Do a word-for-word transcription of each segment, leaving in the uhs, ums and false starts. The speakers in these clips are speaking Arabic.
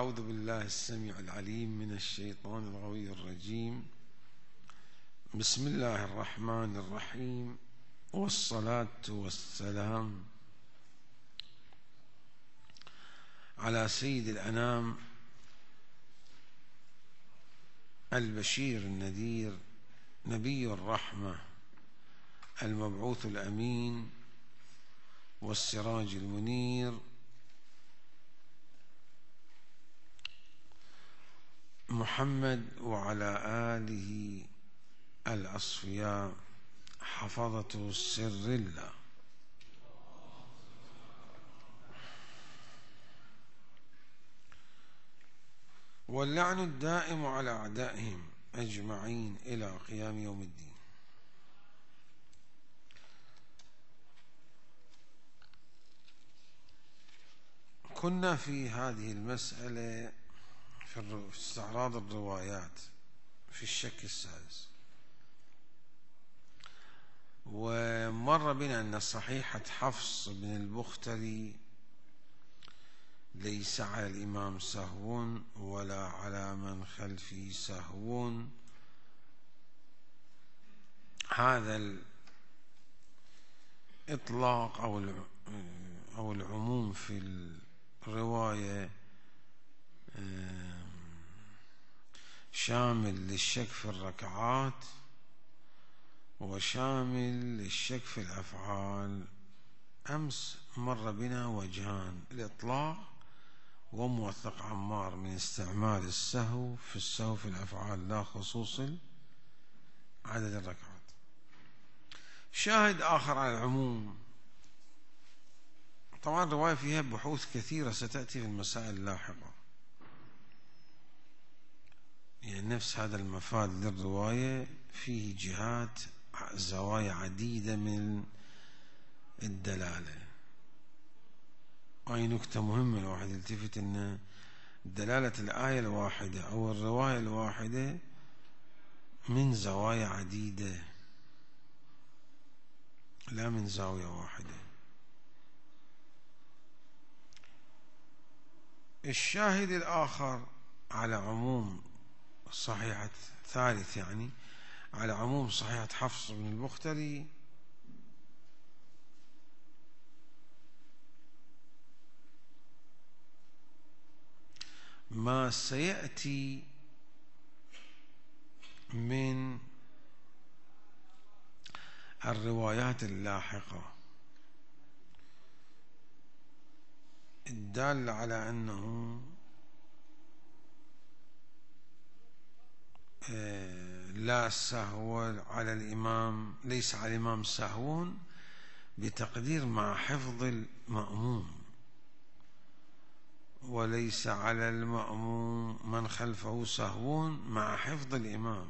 أعوذ بالله السميع العليم من الشيطان الغوي الرجيم. بسم الله الرحمن الرحيم، والصلاة والسلام على سيد الأنام البشير النذير نبي الرحمة المبعوث الأمين والسراج المنير محمد وعلى آله الأصفياء حفظة سر الله. واللعن الدائم على أعدائهم أجمعين إلى قيام يوم الدين. كنا في هذه المسألة في استعراض الروايات في الشك السادس، ومر بنا أن صحيحة حفص بن البختري ليس على الإمام سهو ولا على من خلفه سهو. هذا الإطلاق أو العموم في الرواية شامل للشك في الركعات وشامل للشك في الأفعال. أمس مر بنا وجهان: الإطلاق وموثق عمار من استعمال السهو في السهو في الأفعال لا خصوص عدد الركعات. شاهد آخر على العموم، طبعا الرواية فيها بحوث كثيرة ستأتي في المسائل اللاحقة، يعني نفس هذا المفاد للرواية فيه جهات زوايا عديدة من الدلالة. أي نكتة مهمة الواحد يلتفت أن دلالة الآية الواحدة أو الرواية الواحدة من زوايا عديدة لا من زاوية واحدة. الشاهد الآخر على عموم صحيحة ثالث يعني على عموم صحيحة حفص بن البختري ما سيأتي من الروايات اللاحقة الدالة على أنه لا سهو على الإمام، ليس على الإمام سهو بتقدير مع حفظ المأموم، وليس على المأموم من خلفه سهو مع حفظ الإمام.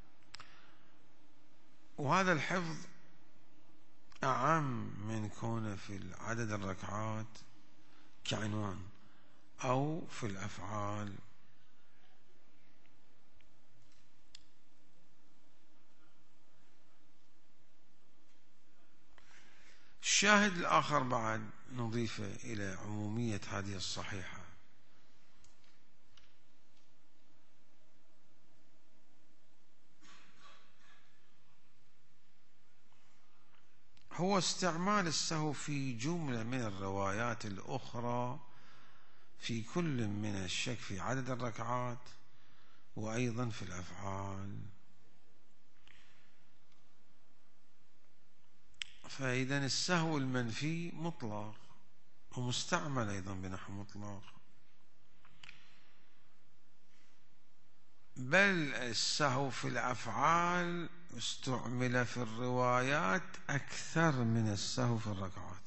وهذا الحفظ أعم من كونه في عدد الركعات كعنوان أو في الأفعال. الشاهد الآخر بعد نضيفه إلى عمومية هذه الصحيحة هو استعمال السهو في جملة من الروايات الأخرى في كل من الشك في عدد الركعات وأيضا في الأفعال. فإذا السهو المنفي مطلق ومستعمل أيضا بنحو مطلق، بل السهو في الأفعال استعمل في الروايات أكثر من السهو في الركعات،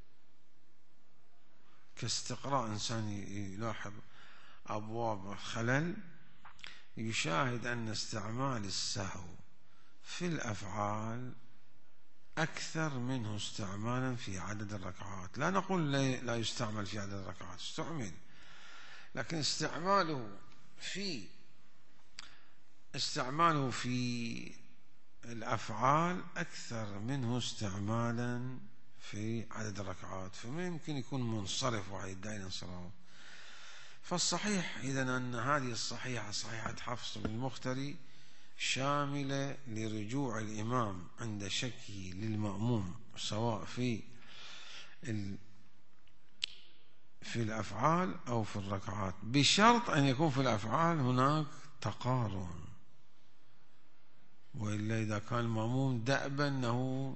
كاستقراء إنسان يلاحظ أبواب الخلل يشاهد أن استعمال السهو في الأفعال أكثر منه استعمالا في عدد الركعات. لا نقول لا يستعمل في عدد الركعات، استعمل، لكن استعماله في استعماله في الأفعال أكثر منه استعمالا في عدد الركعات. فما يمكن يكون منصرف واحد يدعي الانصراف. فالصحيح إذن أن هذه الصحيحة صحيحة حفص بن المختري شاملة لرجوع الإمام عند شكه للمأموم سواء في في الأفعال أو في الركعات، بشرط أن يكون في الأفعال هناك تقارن، وإلا إذا كان المأموم دأبا أنه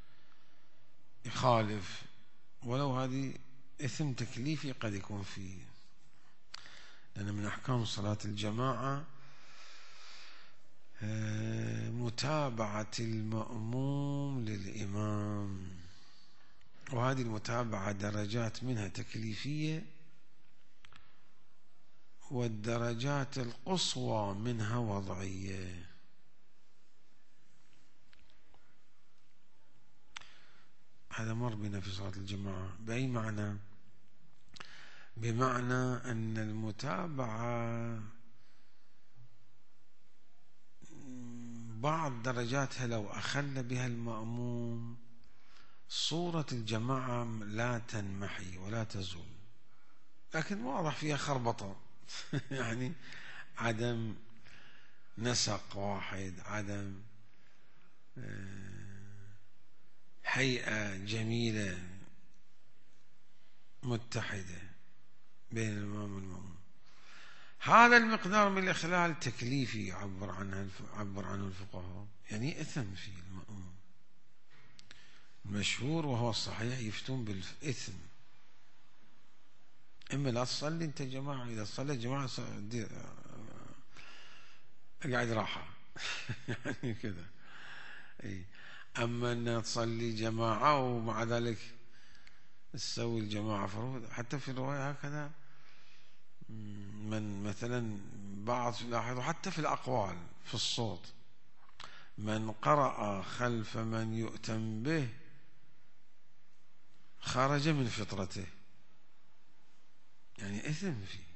يخالف ولو هذه إثم تكليفي قد يكون فيه، لأن من أحكام صلاة الجماعة متابعة المأموم للإمام، وهذه المتابعة درجات منها تكليفية والدرجات القصوى منها وضعية. هذا مر بنا في صلاة الجماعة. بأي معنى؟ بمعنى أن المتابعة بعض درجاتها لو أخل بها المأموم صورة الجماعة لا تنمحي ولا تزول، لكن واضح فيها خربطة يعني عدم نسق واحد، عدم هيئة جميلة متحدة بين الإمام والمأموم. هذا المقدار من الإخلال تكليفي عبر عنه عبر عنه الفقهاء، يعني إثم في المأموم. المشهور وهو الصحيح يفتون بالإثم، إما لا تصلي أنت جماعة، إذا صلي جماعة قاعد راحة يعني كذا. أي أما أن تصلي جماعة ومع ذلك تسوي الجماعة فروض، حتى في الرواية هكذا من مثلا بعض لاحظوا حتى في الأقوال في الصوت، من قرأ خلف من يؤتم به خرج من فطرته، يعني إثم فيه.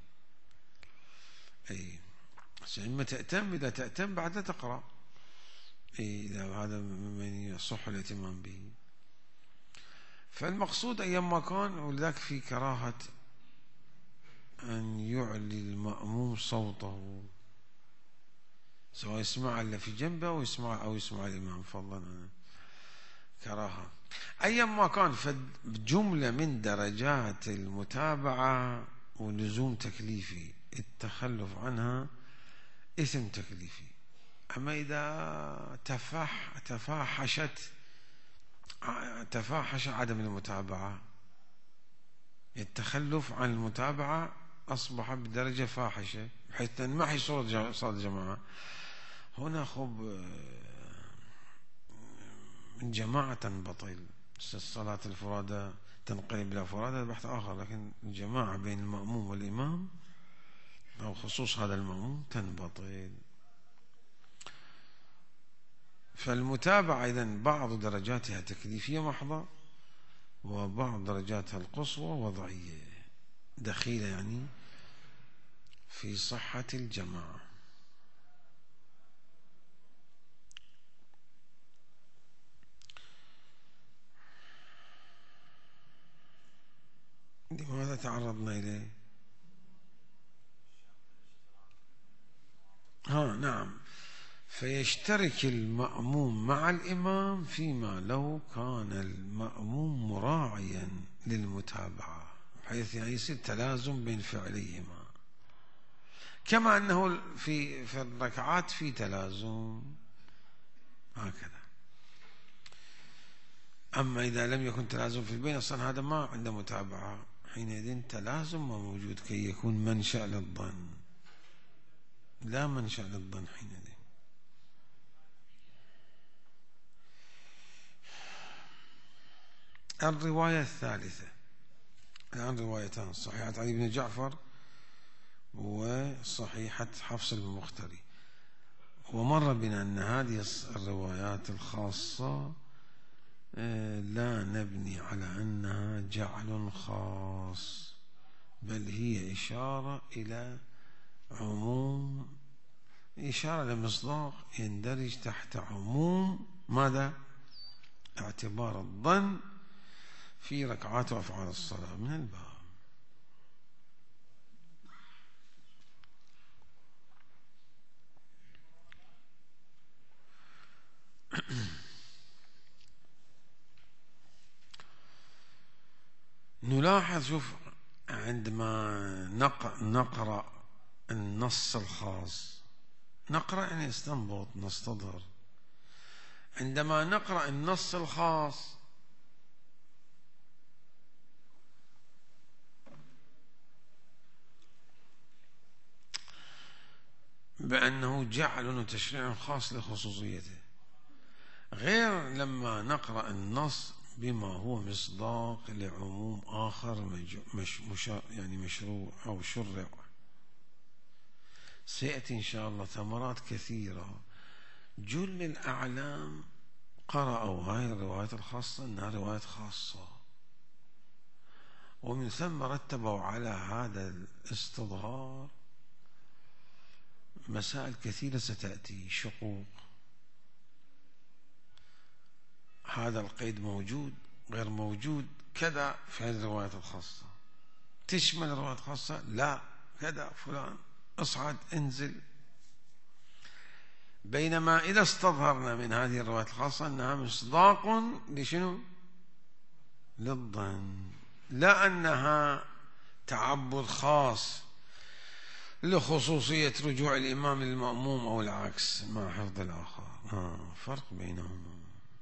أي إما تأتم، إذا تأتم بعد تقرأ، أي إذا هذا من يصح الاهتمام به. فالمقصود أيما كان، ولذلك في كراهة أن يعلي المأموم صوته، سواء يسمع اللي في جنبه أو يسمع أو يسمع الإمام، فضلا كراهة. أيما كان فجملة من درجات المتابعة ولزوم تكليفي، التخلف عنها إثم تكليفي. أما إذا تفاح تفاحشت تفاحش عدم المتابعة، التخلف عن المتابعة أصبح بدرجة فاحشة بحيث تنمحي صورة صلاة الجماعة. هنا خب من جماعة تنبطل، الصلاة الفرادى تنقلب إلى فرادى بحث آخر، لكن الجماعة بين المأموم والإمام أو خصوص هذا المأموم تنبطل. فالمتابعة إذن بعض درجاتها تكليفية محضة وبعض درجاتها القصوى وضعية دخيلة، يعني في صحة الجماعة. لماذا تعرضنا إليه؟ ها نعم، فيشترك المأموم مع الإمام فيما لو كان المأموم مراعيا للمتابعة، بحيث يعني يصير تلازم بين فعليهما، كما أنه في في الركعات في تلازم هكذا. أما إذا لم يكن تلازم في البين أصلا هذا ما عنده متابعة، حينئذ تلازم موجود كي يكون منشأ للظن، لا منشأ للظن حينئذ. الرواية الثالثة، الآن روايتان، صحيحة علي بن جعفر وصحيحة حفص بن المختري. ومر بنا أن هذه الروايات الخاصة لا نبني على أنها جعل خاص، بل هي إشارة إلى عموم، إشارة لمصداق يندرج تحت عموم ماذا؟ اعتبار الظن في ركعات وأفعال الصلاة من الباب. نلاحظ، شوف، عندما نقرأ النص الخاص، نقرأ يعني نستنبط نستظهر. عندما نقرأ النص الخاص بأنه جعل تشريع خاص لخصوصيته، غير لما نقرأ النص بما هو مصداق لعموم آخر مش مش يعني مشروع أو شرع. سيأتي إن شاء الله ثمرات كثيرة. جل الأعلام قرأوا هاي الروايات الخاصة أنها روايات خاصة، ومن ثم رتبوا على هذا الاستظهار مسائل كثيرة ستأتي، شقوق، هذا القيد موجود غير موجود كذا في هذه الروايات الخاصة، تشمل الروايات الخاصة لا كذا، فلان اصعد انزل. بينما إذا استظهرنا من هذه الروايات الخاصة أنها مصداق لشنو؟ للظن، لا أنها تعبد خاص لخصوصية رجوع الإمام للمأموم أو العكس مع حفظ الآخر. آه فرق بينهم.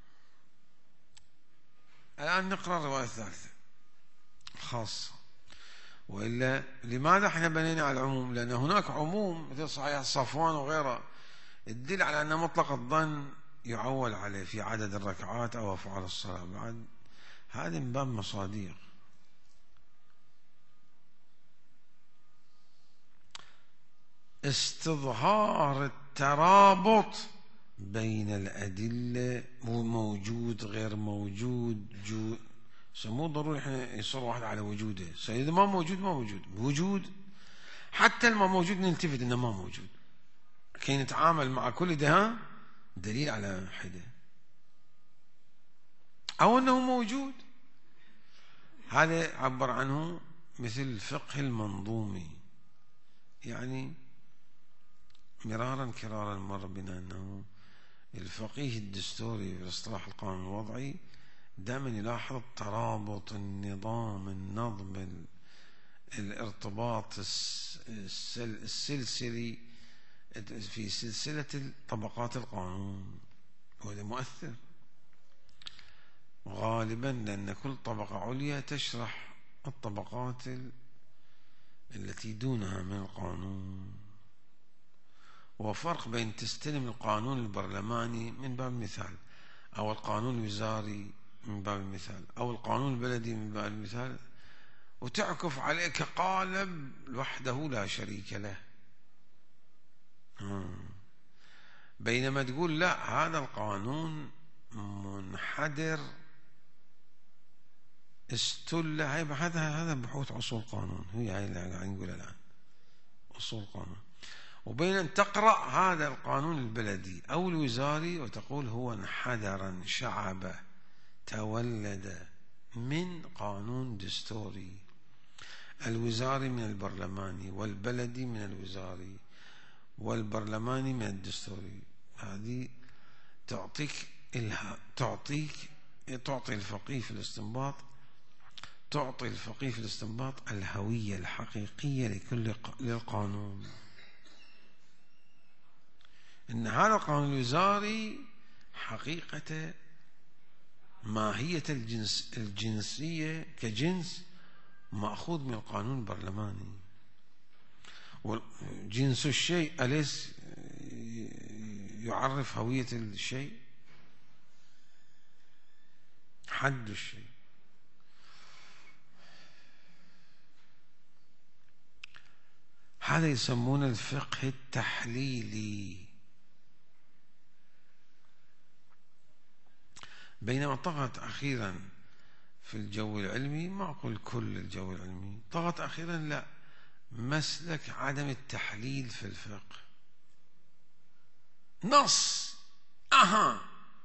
الآن نقرأ الرواية الثالثة خاصة. وإلا لماذا احنا بنينا على العموم؟ لأن هناك عموم مثل صحيح صفوان وغيره تدل على أن مطلق الظن يعول عليه في عدد الركعات أو أفعال الصلاة، بعد هذا من باب مصاديق. استظهار الترابط بين الأدلة، موجود غير موجود، مو ضروري احنا يصير واحد على وجوده، إذا ما موجود ما موجود، وجود حتى الما موجود نلتفت انه ما موجود، كي نتعامل مع كل ده دليل على حده، او انه موجود. هذا عبر عنه مثل الفقه المنظومي، يعني مرارا كرارا مر بنا انه الفقيه الدستوري في الاصطلاح القانون الوضعي دائما يلاحظ ترابط النظام النظم الارتباط السلسلي في سلسلة طبقات القانون، وهذا مؤثر غالبا لأن كل طبقة عليا تشرح الطبقات التي دونها من القانون. وفرق بين تستلم القانون البرلماني من باب المثال أو القانون الوزاري من باب المثال أو القانون البلدي من باب المثال وتعكف عليه كقالب وحده لا شريك له، بينما تقول لا هذا القانون منحدر استل، هذا هذا بحوث أصول قانون، هي هاي اللي قاعد نقولها الآن أصول قانون. وبين أن تقرأ هذا القانون البلدي أو الوزاري وتقول هو انحدرا شعبه تولد من قانون دستوري، الوزاري من البرلماني والبلدي من الوزاري والبرلماني من الدستوري. هذه تعطيك إلها تعطيك تعطي الفقيه في الاستنباط تعطي الفقيه في الاستنباط الهوية الحقيقية لكل للقانون، إن هذا القانون الوزاري حقيقة ماهية الجنس الجنسية كجنس مأخوذ من القانون البرلماني، وجنس الشيء أليس يعرف هوية الشيء؟ حد الشيء. هذا يسمونه الفقه التحليلي. بينما طغت أخيرا في الجو العلمي، ما أقول كل الجو العلمي، طغت أخيرا لا مسلك عدم التحليل في الفقه. نص أها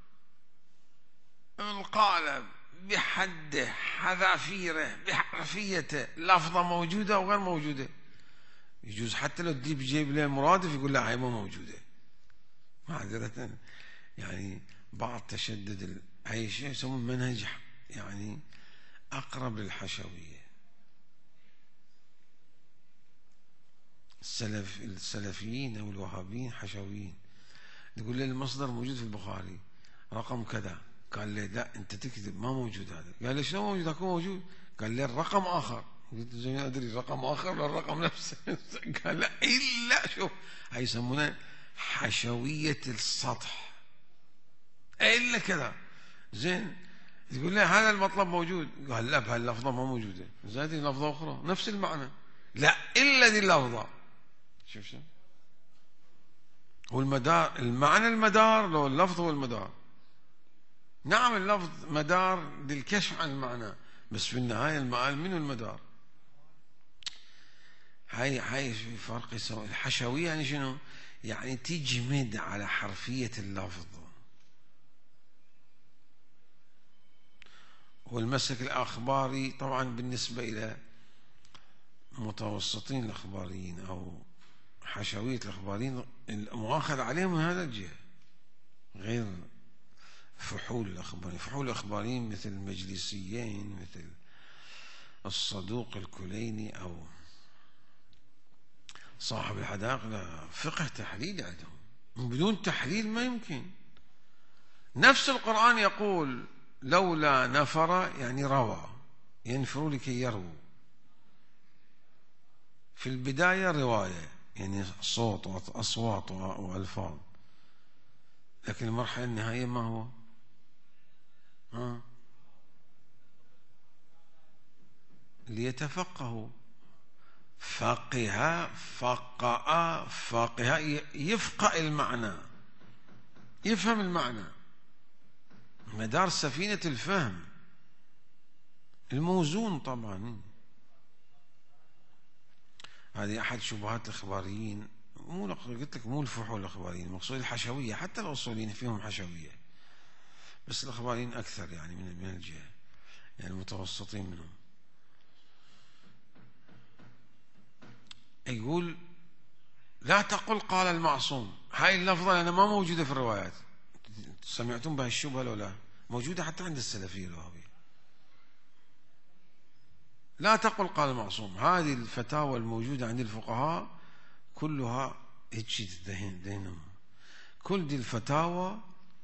القالب بحده حذافيره بحرفيته لفظة موجودة وغير موجودة، يجوز حتى لو تجيب جيب له مرادف يقول لا هي مو موجودة معذرة، يعني بعض تشدد هاي شيء يسمون منهج يعني أقرب للحشوية. السلف السلفيين أو الوهابيين حشويين. تقول لي المصدر موجود في البخاري رقم كذا، قال لي لا أنت تكذب ما موجود هذا. قال لي شلون موجود؟ أكون موجود. قال لي الرقم آخر. قلت زين أدري رقم آخر ولا الرقم نفسه؟ قال لا إلا شوف هاي يسمونها حشوية السطح إلا كذا. زين تقول لي هذا المطلب موجود، قال لا بهاللفظة ما موجودة. زادي لفظة أخرى نفس المعنى، لا إلا دي اللفظة. شوف شو هو المدار، المعنى المدار لو اللفظ هو المدار. نعم اللفظ مدار للكشف عن المعنى، بس في النهاية المعال منه المدار. هاي هاي في فرق يسوي. الحشوية يعني شنو؟ يعني تجمد على حرفية اللفظ. والمسلك الأخباري طبعا بالنسبة إلى متوسطين الأخباريين أو حشوية الأخباريين المؤاخذ عليهم من هذا الجهة، غير فحول الأخباريين. فحول الأخباريين مثل المجلسيين، مثل الصدوق الكليني أو صاحب الحدائق، لا فقه تحليل عندهم، بدون تحليل ما يمكن. نفس القرآن يقول لولا نفر يعني روى، ينفروا لكي يرووا. في البداية رواية يعني صوت وأصوات وألفاظ، لكن المرحلة النهائية ما هو؟ ها؟ ليتفقهوا. فقه فقأ فقه يفقه المعنى، يفهم المعنى. مدار سفينة الفهم الموزون. طبعا هذه أحد شبهات الإخباريين. مو قلت لك مو الفحول الإخباريين، المقصود الحشوية. حتى الأصوليين فيهم حشوية، بس الإخباريين أكثر يعني من من الجهة، يعني المتوسطين منهم. يقول لا تقل قال المعصوم. هاي اللفظة أنا ما موجودة في الروايات. سمعتم بها الشبهة لو لا؟ موجودة حتى عند السلفية الوهابية. لا تقل قال المعصوم. هذه الفتاوى الموجودة عند الفقهاء كلها هيك ذهنهم. كل دي الفتاوى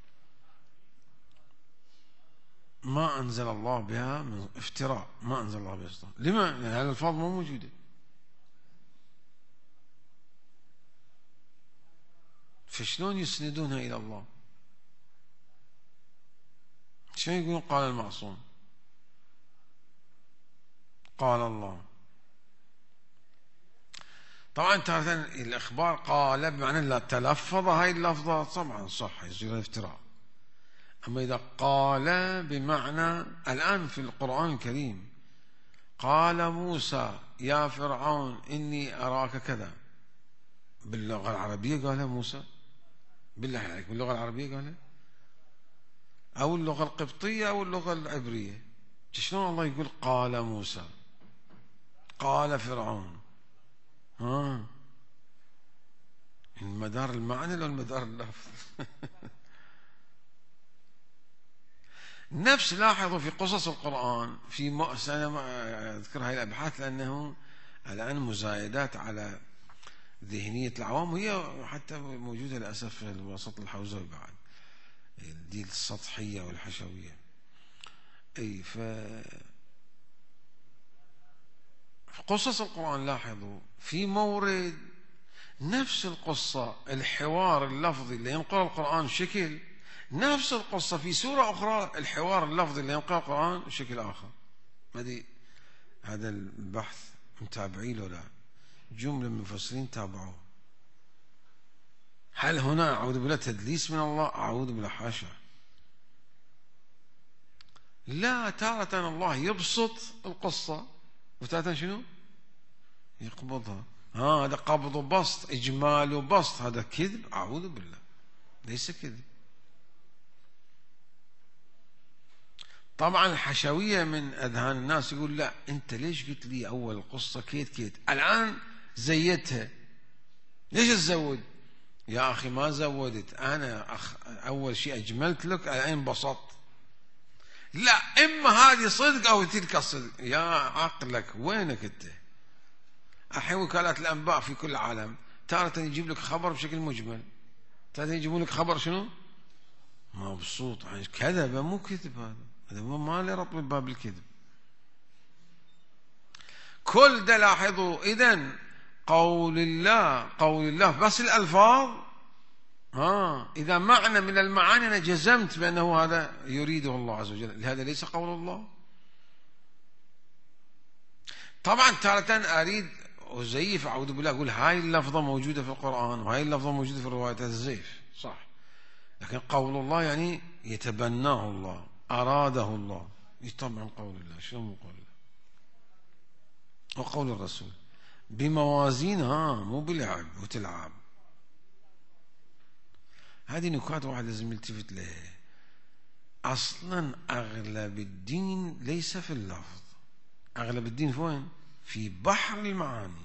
ما أنزل الله بها من افتراء، ما أنزل الله بها افتراء. لما؟ يعني هذه الألفاظ ما موجودة. فشلون يسندونها إلى الله؟ شلون يقولون قال المعصوم؟ قال الله. طبعا تارة الإخبار قال بمعنى لا تلفظ هاي اللفظة طبعا صح يصير افتراء. أما إذا قال بمعنى الآن في القرآن الكريم قال موسى يا فرعون إني أراك كذا، باللغة العربية قالها موسى؟ بالله عليك باللغة العربية قالها؟ أو اللغة القبطية أو اللغة العبرية؟ شلون الله يقول قال موسى قال فرعون؟ ها المدار المعنى لو المدار اللفظ؟ نفس لاحظوا في قصص القرآن في مؤسسة، أنا ما أذكر هاي الأبحاث لأنه الآن مزايدات على ذهنية العوام، وهي حتى موجودة للأسف في الوسط الحوزوي بعد، دي السطحية والحشوية. أي ف في قصص القرآن لاحظوا في مورد نفس القصة الحوار اللفظي اللي ينقل القرآن شكل، نفس القصة في سورة أخرى الحوار اللفظي اللي ينقل القرآن شكل آخر. هذه هذا البحث متابعين له لا؟ جملة من المفسرين تابعوه. هل هنا أعوذ بالله تدليس من الله؟ أعوذ بالله حاشا. لا، تارة الله يبسط القصة وتارة شنو؟ يقبضها. ها هذا قبض وبسط، إجمال وبسط، هذا كذب. أعوذ بالله، ليس كذب. طبعا الحشوية من أذهان الناس يقول لا أنت ليش قلت لي أول القصة كيت كيت، الآن زيتها، ليش تزود؟ يا أخي ما زودت، أنا أخ أول شيء أجملت لك الآن انبسطت. لا، إما هذه صدق أو تلك صدق. يا عقلك وينك أنت؟ الحين وكالات الأنباء في كل العالم تارة يجيب لك خبر بشكل مجمل، تارة يجيبون لك خبر شنو؟ مبسوط. كذب مو كذب، هذا هذا ما له ربط باب الكذب. كل ده لاحظوا. إذن قول الله قول الله بس الألفاظ. ها إذا معنى من المعاني أنا جزمت بأنه هذا يريده الله عز وجل، هذا ليس قول الله. طبعا تارة أريد أزيف، أعوذ بالله، أقول هاي اللفظة موجودة في القرآن وهاي اللفظة موجودة في الروايات، الزيف صح، لكن قول الله يعني يتبناه الله، أراده الله. طبعا قول الله شنو مو قول الله؟ وقول الرسول بموازينها، مو بلعب وتلعب. هذه نكات واحد لازم يلتفت لها. أصلا أغلب الدين ليس في اللفظ، أغلب الدين في وين؟ في بحر المعاني،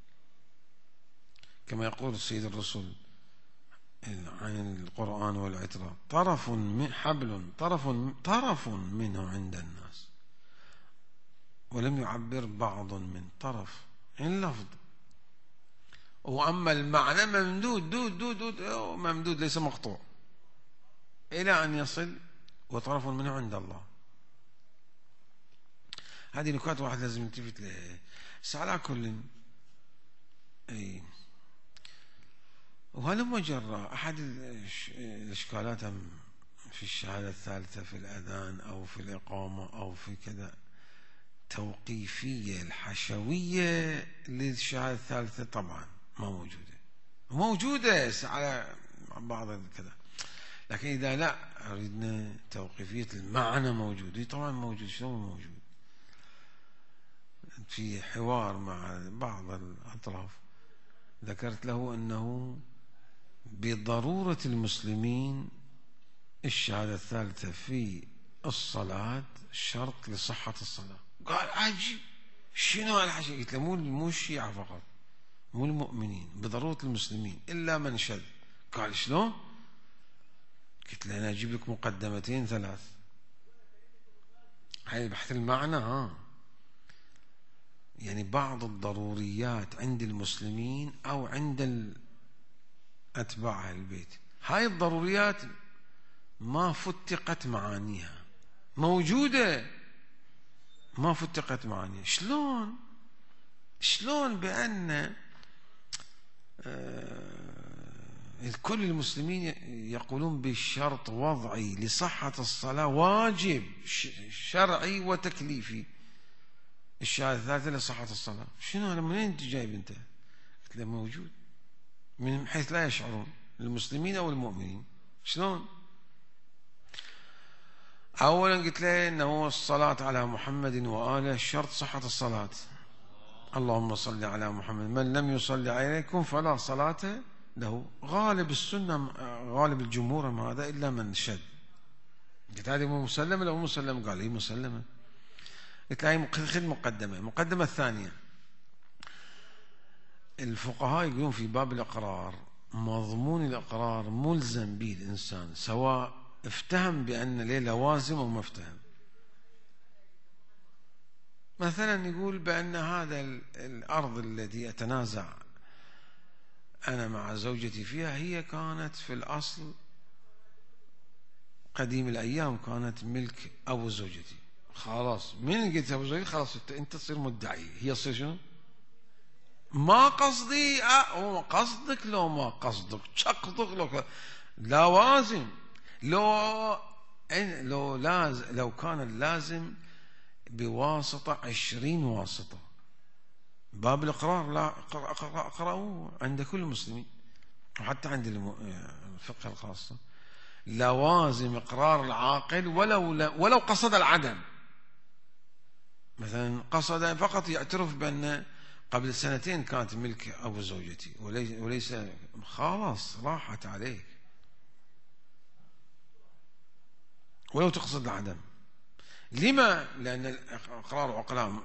كما يقول السيد الرسول عن القرآن والعترة: طرف من حبل طرف طرف منه عند الناس، ولم يعبر بعض من طرف عن لفظ. وأما المعنى ممدود دود دود دود ممدود ليس مقطوع إلى أن يصل وطرف منه عند الله. هذه نكات واحد لازم يلتفت لها. بس على كل أي وهلم جرى أحد الإشكالات في الشهادة الثالثة في الأذان أو في الإقامة أو في كذا توقيفية الحشوية للشهادة الثالثة طبعا ما موجودة، موجودة على بعض كذا، لكن إذا لا أردنا توقيفية المعنى موجود، طبعا موجود. شلون موجود؟ في حوار مع بعض الأطراف ذكرت له أنه بضرورة المسلمين الشهادة الثالثة في الصلاة شرط لصحة الصلاة. قال عجيب، شنو هالحكي؟ قلت له مو مو الشيعة فقط، مو المؤمنين، بضرورة المسلمين إلا من شذ. قال شلون؟ قلت له أنا أجيب لك مقدمتين ثلاث. هاي بحث المعنى. ها يعني بعض الضروريات عند المسلمين أو عند أتباع البيت، هاي الضروريات ما فتقت معانيها، موجودة ما فتقت معانيها. شلون؟ شلون بأن كل المسلمين يقولون بشرط وضعي لصحة الصلاة واجب شرعي وتكليفي الشهادة الثالثة لصحة الصلاة؟ شنو هذا؟ منين انت جايب انت؟ قلت له موجود من حيث لا يشعرون المسلمين او المؤمنين. شلون؟ اولا قلت له انه الصلاة على محمد وآله شرط صحة الصلاة. اللهم صل على محمد، من لم يصلي عليكم فلا صلاة له. غالب السنة غالب الجمهور ما هذا إلا من شد. قلت هذه مو مسلمة لو مسلمة؟ قال هي مسلمة. قلت له خذ مقدمة. المقدمة الثانية، الفقهاء يقولون في باب الإقرار مضمون الإقرار ملزم به الإنسان سواء افتهم بأن له لوازم أو ما افتهم. مثلا يقول بأن هذا الأرض التي أتنازع أنا مع زوجتي فيها هي كانت في الأصل قديم الأيام كانت ملك أبو زوجتي. خلاص من قلت أبو زوجتي خلاص أنت تصير مدعي، هي تصير شنو؟ ما قصدي أه قصدك لو ما قصدك شقدك لو لوازم لو إن لو لازم لو كان اللازم بواسطة عشرين واسطة. باب الإقرار لا اقرأوه عند كل المسلمين وحتى عند الفقه الخاصة. لوازم إقرار العاقل ولو ولو قصد العدم. مثلا قصد فقط يعترف بأن قبل سنتين كانت ملك أبو زوجتي وليس، خلاص راحت عليك ولو تقصد العدم. لما؟ لأن الإقرار عقلاء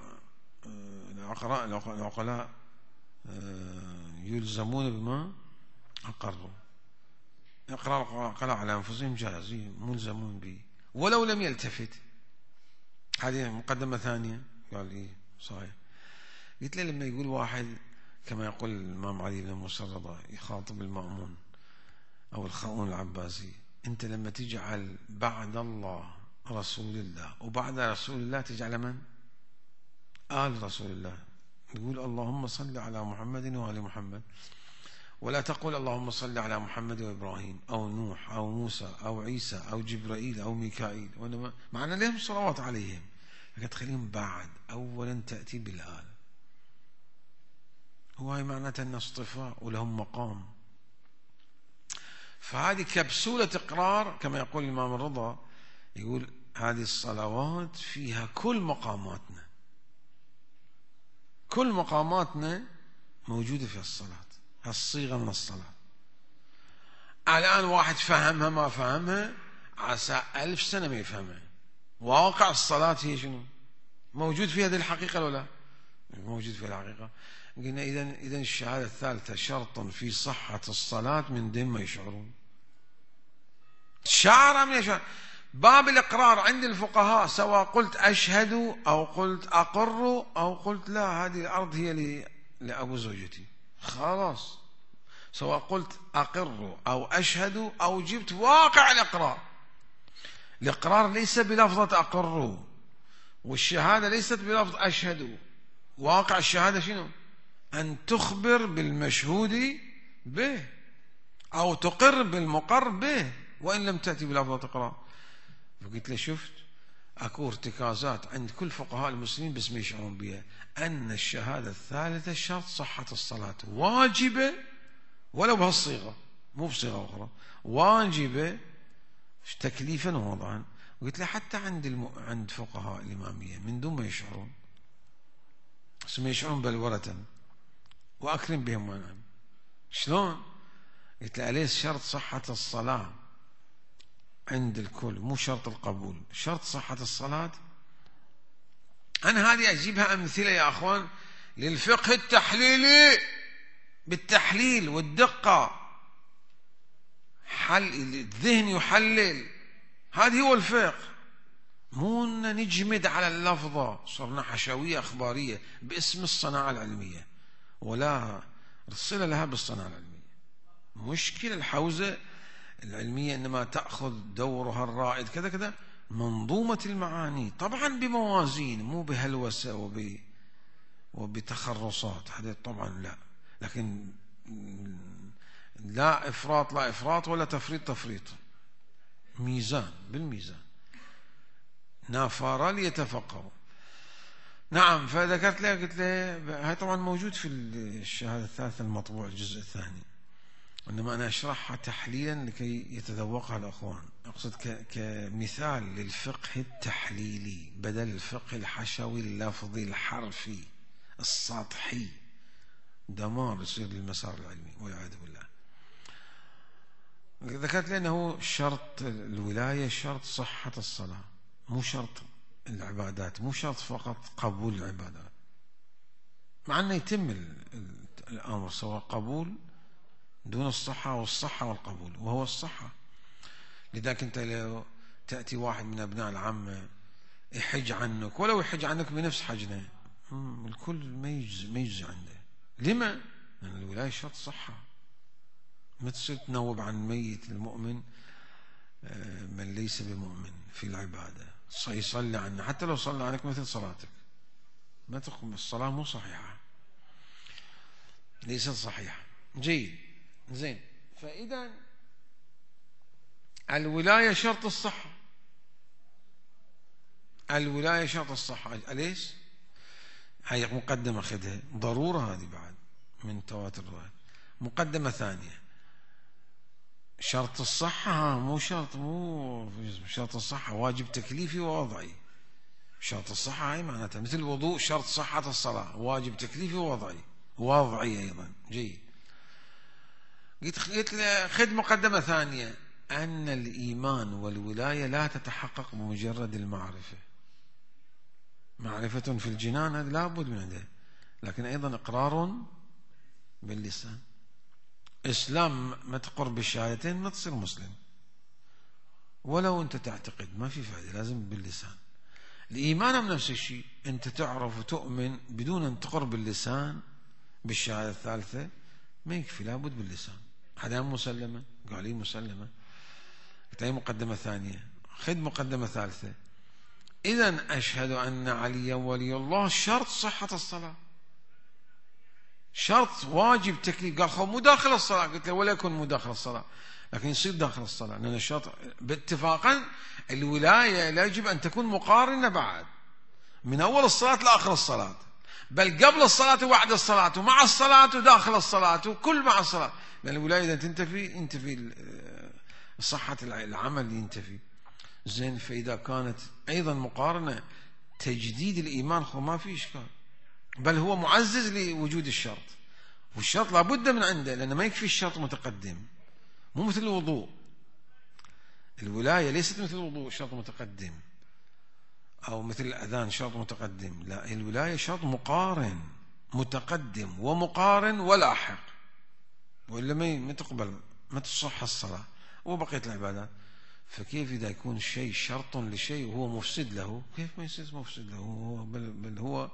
العقلاء يلزمون بما أقروا. إقرار قلع على أنفسهم جائز، ملزمون به ولو لم يلتفت. هذه مقدمة ثانية. قال إيه صحيح. قلت له لما يقول واحد كما يقول الإمام علي بن موسى الرضا يخاطب المأمون أو الخاؤون العباسي، أنت لما تجعل بعد الله رسول الله وبعد رسول الله تجعل من؟ آل رسول الله. يقول اللهم صل على محمد وآل محمد، ولا تقول اللهم صل على محمد وإبراهيم أو نوح أو موسى أو عيسى أو جبرائيل أو ميكائيل، وإنما معنا لهم صلوات عليهم، لكن تخليهم بعد، أولا تأتي بالآل. وهي معناتها أن اصطفاء ولهم مقام. فهذه كبسولة إقرار كما يقول الإمام الرضا، يقول هذه الصلوات فيها كل مقاماتنا، كل مقاماتنا موجودة في الصلاة، هالصيغة من الصلاة. الآن واحد فهمها ما فهمها عسى ألف سنة ما يفهمها. واقع الصلاة هي شنو؟ موجود في هذه الحقيقة ولا لا؟ موجود في الحقيقة. قلنا إذا إذا الشهادة الثالثة شرط في صحة الصلاة من دون ما يشعرون. شعر من يشعر. باب الإقرار عند الفقهاء سواء قلت أشهد أو قلت أقر أو قلت لا هذه الأرض هي لأبو زوجتي، خلاص. سواء قلت أقر أو أشهد أو جبت واقع الإقرار. الإقرار ليس بلفظة أقر، والشهادة ليست بلفظ أشهد. واقع الشهادة شنو؟ أن تخبر بالمشهود به أو تقر بالمقر به وإن لم تأتي بلفظة إقرار. فقلت له شفت أكو ارتكازات عند كل فقهاء المسلمين بس ما يشعرون بها، أن الشهادة الثالثة شرط صحة الصلاة، واجبة ولو بهالصيغة مو بصيغة أخرى، واجبة تكليفا ووضعا. قلت له حتى عند الم... عند فقهاء الإمامية من دون ما يشعرون، بس ما يشعرون بلورة وأكرم بهم وأنعم. شلون؟ قلت له أليس شرط صحة الصلاة عند الكل مو شرط القبول، شرط صحة الصلاة؟ أنا هذه أجيبها أمثلة يا أخوان للفقه التحليلي، بالتحليل والدقة، حل الذهن يحلل. هذه هو الفقه، مو نجمد على اللفظة صرنا حشوية أخبارية باسم الصناعة العلمية ولا صلة لها بالصناعة العلمية. مشكلة الحوزة العلمية إنما تأخذ دورها الرائد كذا كذا، منظومة المعاني طبعا بموازين مو بهلوسة وب وبتخرصات، هذا طبعا لا، لكن لا إفراط لا إفراط ولا تفريط تفريط، ميزان بالميزان، نافارا ليتفقهوا. نعم. فذكرت له قلت له هاي طبعا موجود في الشهادة الثالثة المطبوع الجزء الثاني، إنما أنا أشرحها تحليلا لكي يتذوقها الأخوان. أقصد كمثال للفقه التحليلي بدل الفقه الحشوي اللفظي الحرفي السطحي، دمار يصير للمسار العلمي والعياذ بالله. ذكرت لي أنه شرط الولاية شرط صحة الصلاة، مو شرط العبادات، مو شرط فقط قبول العبادات، مع أنه يتم الأمر سواء قبول دون الصحة والصحة والقبول، وهو الصحة. لذلك أنت لو تأتي واحد من أبناء العامة يحج عنك ولو يحج عنك بنفس حجنه، الكل ما يجزي ما يجزي عنده. لما؟ لأن الولاية شرط صحة. ما تصير تنوب عن ميت المؤمن من ليس بمؤمن في العبادة، يصلي عنه حتى لو صلى عنك مثل صلاتك، ما تقوم الصلاة مو صحيحة، ليست صحيحة. جيد زين. فإذا الولاية شرط الصحة، الولاية شرط الصحة. أليس؟ هاي مقدمة خذها ضرورة، هذه بعد من تواتر الروايات. مقدمة ثانية، شرط الصحة مو شرط مو شرط الصحة واجب تكليفي ووضعي. شرط الصحة هاي معناتها مثل الوضوء شرط صحة الصلاة، واجب تكليفي ووضعي، وضعي أيضا. جيد. قلت خذ مقدمة ثانية، أن الإيمان والولاية لا تتحقق بمجرد المعرفة. معرفة في الجنان هذا لا بد من عنده، لكن أيضا إقرار باللسان. إسلام ما تقر بالشهادتين ما تصير مسلم، ولو أنت تعتقد ما في فائدة، لازم باللسان. الإيمان نفس الشيء، أنت تعرف وتؤمن بدون أن تقر باللسان بالشهادة الثالثة ما يكفي، لابد باللسان. هذا مسلمة، قال لي مسلمة، أي مقدمة ثانية، خذ مقدمة ثالثة. إذن أشهد أن عليا ولي الله شرط صحة الصلاة، شرط واجب تكليف. قال خو مو داخل الصلاة، قلت له ولا يكون مو داخل الصلاة، لكن يصير داخل الصلاة، لأن الشرط باتفاقا الولاية لا يجب أن تكون مقارنة بعد من أول الصلاة لآخر الصلاة، بل قبل الصلاة وبعد الصلاة ومع الصلاة وداخل الصلاة وكل مع الصلاة، لأن الولاية إذا تنتفي ينتفي صحة العمل ينتفي. زين، فإذا كانت أيضا مقارنة تجديد الإيمان خو ما في إشكال، بل هو معزز لوجود الشرط، والشرط لابد من عنده، لأنه ما يكفي الشرط متقدم، مو مثل الوضوء. الولاية ليست مثل الوضوء شرط متقدم، أو مثل الأذان شرط متقدم، لا، الولاية شرط مقارن، متقدم ومقارن ولاحق، وإلا ما تقبل، ما تصح الصلاة وبقية العبادات. فكيف إذا يكون شيء شرط لشيء وهو مفسد له، كيف ما يصير مفسد له؟ هو بل, بل هو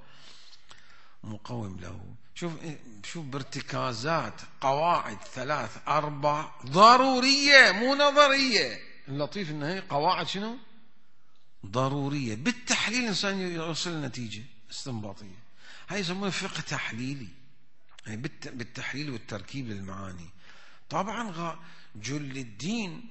مقوم له. شوف شوف بارتكازات قواعد ثلاث أربع ضرورية مو نظرية. اللطيف إن هي قواعد شنو؟ ضرورية. بالتحليل الإنسان يوصل لنتيجة استنباطية، هاي يسمونه فقه تحليلي، يعني بالتحليل والتركيب للمعاني. طبعا جل الدين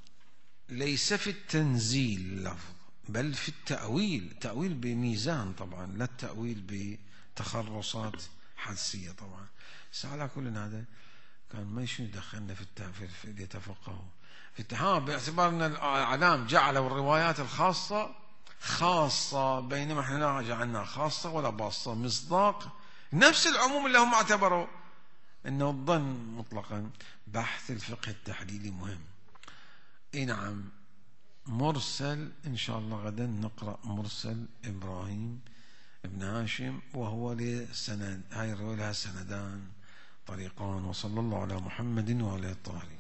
ليس في التنزيل اللفظ، بل في التأويل، تأويل بميزان طبعا، لا التأويل بتخرصات حدسية طبعا. بس على كل هذا كان ما شنو دخلنا في في يتفقهوا في التحام، باعتبار ان الاعلام جعلوا الروايات الخاصة خاصة، بينما احنا لا جعلناها خاصة ولا باصة، مصداق نفس العموم اللي هم اعتبروا انه الظن مطلقا. بحث الفقه التحليلي مهم. اي نعم. مرسل ان شاء الله غدا نقرأ مرسل ابراهيم ابن هاشم، وهو لسند، هاي الرواية لها سندان طريقان. وصلى الله على محمد وعلى الطاهرين.